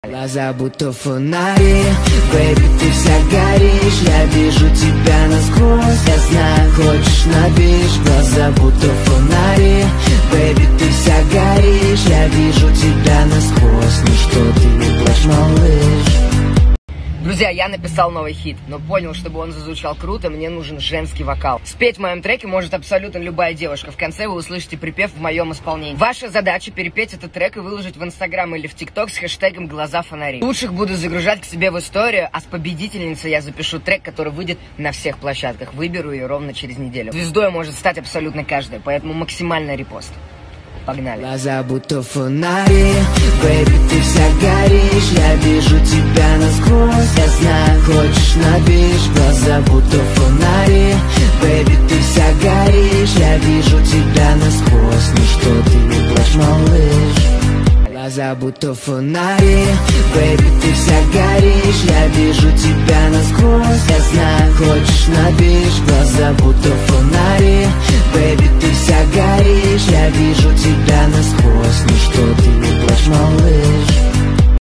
Глаза будто фонари, бэйби, ты вся горишь. Я вижу тебя насквозь, я знаю, хочешь набишь. Глаза будто фонари, бэйби, ты вся горишь. Я вижу тебя насквозь, ну что ты не плачь, малыш. Друзья, я написал новый хит, но понял, чтобы он зазвучал круто, мне нужен женский вокал. Спеть в моем треке может абсолютно любая девушка. В конце вы услышите припев в моем исполнении. Ваша задача перепеть этот трек и выложить в Инстаграм или в ТикТок с хэштегом «Глаза фонари». Лучших буду загружать к себе в историю, а с победительницей я запишу трек, который выйдет на всех площадках. Выберу ее ровно через неделю. Звездой может стать абсолютно каждая, поэтому максимальный репост. Погнали. Глаза будто фонари, бэйби, ты вся горишь. Я вижу тебя насквозь, я знаю, хочешь набишь. Глаза будто фонари, бэйби, ты вся горишь. Я вижу тебя насквозь, ну что ты не плачь, малыш. Глаза будто фонари, бэйби, ты вся горишь. Я вижу тебя насквозь, я знаю, хочешь набишь. Глаза будто фонари, бэйби, ты вся горишь. Я вижу тебя насквозь, ну что ты не плачь, малыш.